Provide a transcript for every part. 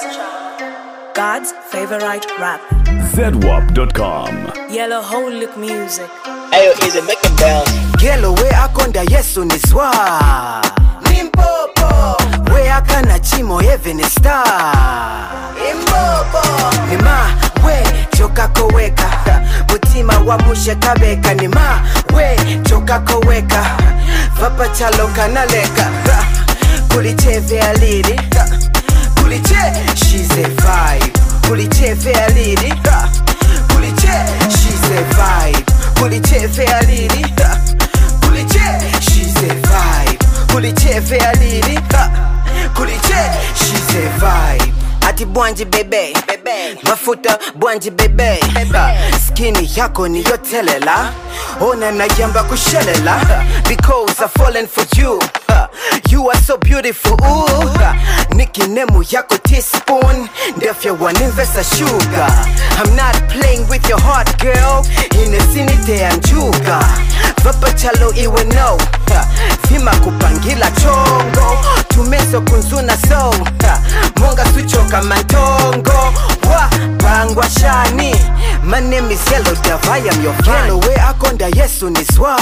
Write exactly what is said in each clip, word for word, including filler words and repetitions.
God's favorite rap. zedwap dot com. Yellow Holic music. Ayo, easy, make him bounce. Gelo we akonda Yesu ni swa Limpopo we akana chimo heaven star Limpopo Nima we choka koweka Mutima wa mushe kabeka Nima we choka koweka Vapa chalo kanaleka Kulicheve aliri Kuliche, she's a vibe Kulicheve aliri Kuliche, she's a vibe Kuliche fair lady, Kuliche, she's a vibe. Kuliche fair lady, Kuliche, she's a vibe. Ati bwanji bebe, bebe. Mafuta bwanji bebe, bebe. Skinny yako ni yotelela, ona na yamba kushelela. Because I've fallen for you, you are so beautiful. Ooh. Niki nemu yako teaspoon, ndefya one investor sugar. I'm not playing with your heart, girl. Inesinite anjuga, vapa chalo iwe no. Vima kupangila chongo, tumeso kunzuna so. Monga suchoka mantongo, wa pangwa shani. My name is Yellow Dove, I am your fan. Yellow we akonda Yesu ni swa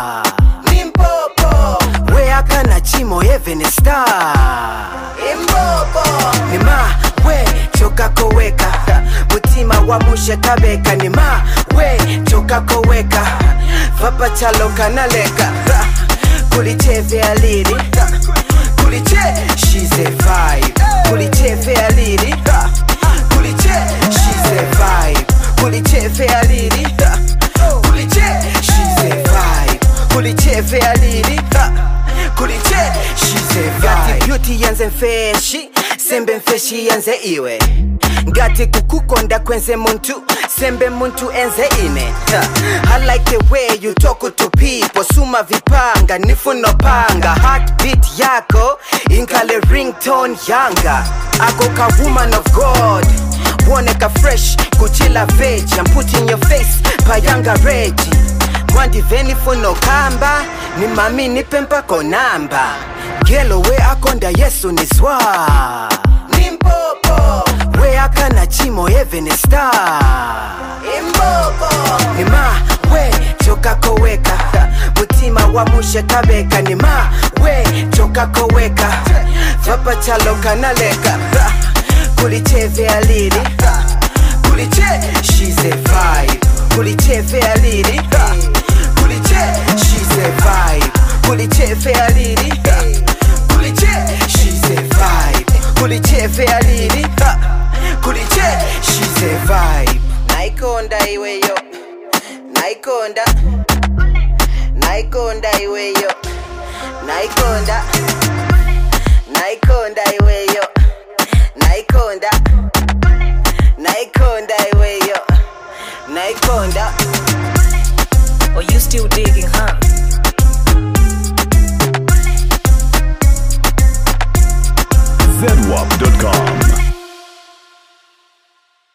Limpopo we akana chimo heaven star Limpopo Nima we choka koweka Mutima wa mushe kabeka Nima we choka koweka Vapa chalo kanaleka Kulicheve aliri Kuliche, she's a vibe Kulicheve aliri Kuliche, she's a vibe Kulicheve aliri Kuliche, she's a vibe Kulicheve aliri Kuliche, she's a vibe Gati beauty yanze mfeshi Sembe mfeshi yanze iwe Ngati kukukonda kwenze muntu Sembe muntu enze ine I like the way you talk to people Suma vipanga, nifuno panga Heartbeat yako, inkale ringtone yanga Ako ka woman of God Woneka fresh, kuchila veg I'm putting your face, payanga reji Mwandi veni funo kamba Ni mami nipe mpako namba Gelo we akonda Yesu ni swa Limpopo we akana chimo heaven star Limpopo Nima we choka koweka Mutima wa mushe kabeka Nima we choka koweka Vapa chalo kanaleka Kulicheve aliri Kuliche, she's a vibe Kulicheve aliri Kuliche, she's a vibe Kulicheve aliri Kuliche, she's a vibe Kulicheve aliri Kuliche, she's a vibe Naikonda iwe yo Naikonda Naikonda iwe yo Naikonda Naikonda iwe yo Naikonda Naikonda iwe yo Naikonda. Or you still digging, huh?